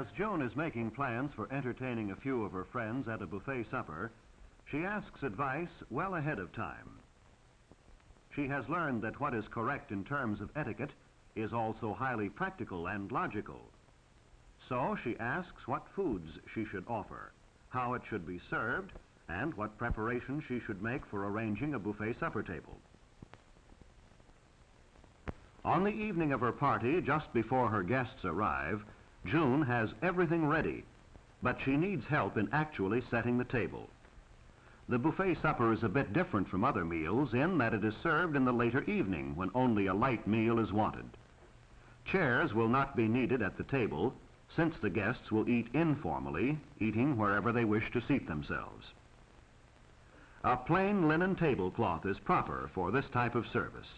As June is making plans for entertaining a few of her friends at a buffet supper, she asks advice well ahead of time. She has learned that what is correct in terms of etiquette is also highly practical and logical. So she asks what foods she should offer, how it should be served, and what preparations she should make for arranging a buffet supper table. On the evening of her party, just before her guests arrive, June has everything ready, but she needs help in actually setting the table. The buffet supper is a bit different from other meals in that it is served in the later evening when only a light meal is wanted. Chairs will not be needed at the table since the guests will eat informally, eating wherever they wish to seat themselves. A plain linen tablecloth is proper for this type of service,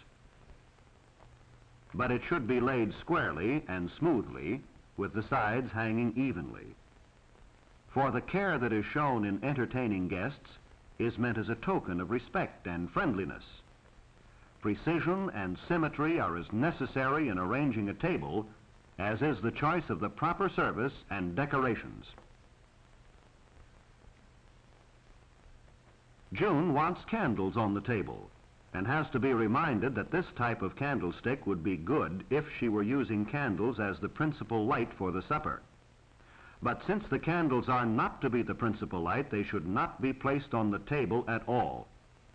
but it should be laid squarely and smoothly with the sides hanging evenly. For the care that is shown in entertaining guests is meant as a token of respect and friendliness. Precision and symmetry are as necessary in arranging a table as is the choice of the proper service and decorations. June wants candles on the table and has to be reminded that this type of candlestick would be good if she were using candles as the principal light for the supper. But since the candles are not to be the principal light, they should not be placed on the table at all.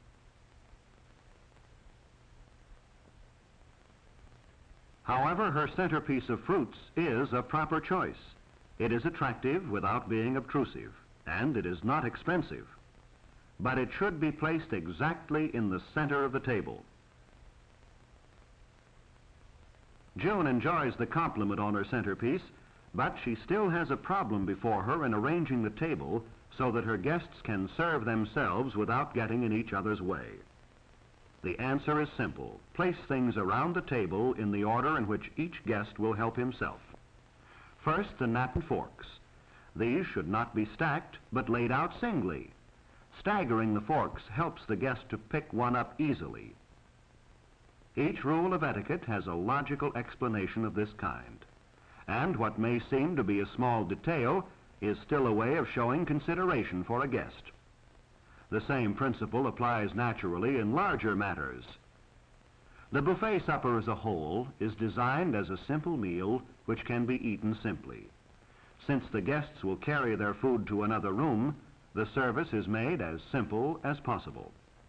However, her centerpiece of fruits is a proper choice. It is attractive without being obtrusive, and it is not expensive. But it should be placed exactly in the center of the table. June enjoys the compliment on her centerpiece, but she still has a problem before her in arranging the table so that her guests can serve themselves without getting in each other's way. The answer is simple. Place things around the table in the order in which each guest will help himself. First, the knife and forks. These should not be stacked, but laid out singly. Staggering the forks helps the guest to pick one up easily. Each rule of etiquette has a logical explanation of this kind, and what may seem to be a small detail is still a way of showing consideration for a guest. The same principle applies naturally in larger matters. The buffet supper as a whole is designed as a simple meal which can be eaten simply. Since the guests will carry their food to another room, the service is made as simple as possible.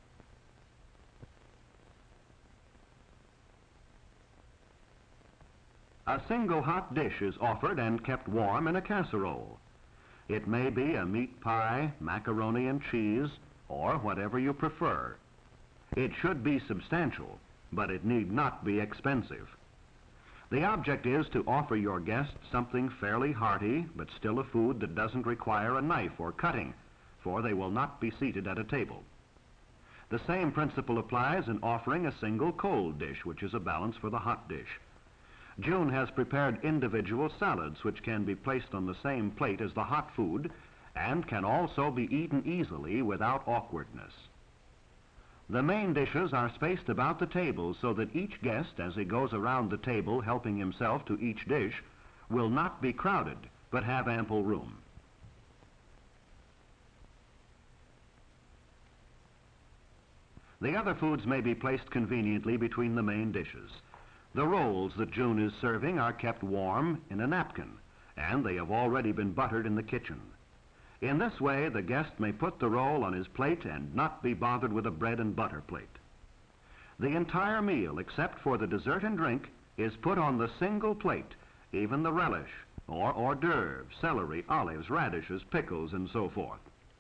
A single hot dish is offered and kept warm in a casserole. It may be a meat pie, macaroni and cheese, or whatever you prefer. It should be substantial, but it need not be expensive. The object is to offer your guests something fairly hearty, but still a food that doesn't require a knife or cutting, for they will not be seated at a table. The same principle applies in offering a single cold dish, which is a balance for the hot dish. June has prepared individual salads which can be placed on the same plate as the hot food and can also be eaten easily without awkwardness. The main dishes are spaced about the table so that each guest, as he goes around the table helping himself to each dish, will not be crowded but have ample room. The other foods may be placed conveniently between the main dishes. The rolls that June is serving are kept warm in a napkin, and they have already been buttered in the kitchen. In this way, the guest may put the roll on his plate and not be bothered with a bread and butter plate. The entire meal, except for the dessert and drink, is put on the single plate, even the relish, or hors d'oeuvres, celery, olives, radishes, pickles, and so forth.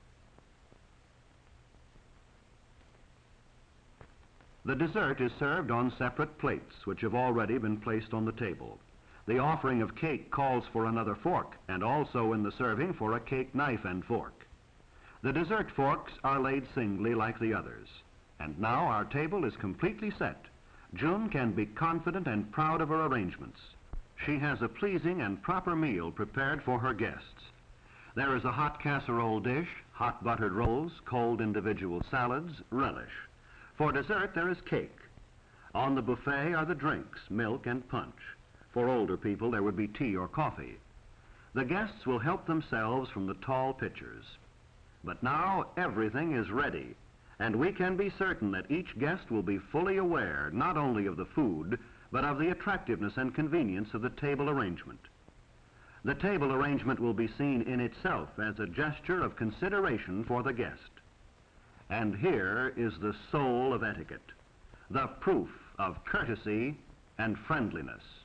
The dessert is served on separate plates, which have already been placed on the table. The offering of cake calls for another fork, and also in the serving for a cake knife and fork. The dessert forks are laid singly like the others. And now our table is completely set. June can be confident and proud of her arrangements. She has a pleasing and proper meal prepared for her guests. There is a hot casserole dish, hot buttered rolls, cold individual salads, relish. For dessert, there is cake. On the buffet are the drinks, milk and punch. For older people, there would be tea or coffee. The guests will help themselves from the tall pitchers. But now everything is ready, and we can be certain that each guest will be fully aware not only of the food, but of the attractiveness and convenience of the table arrangement. The table arrangement will be seen in itself as a gesture of consideration for the guest. And here is the soul of etiquette, the proof of courtesy and friendliness.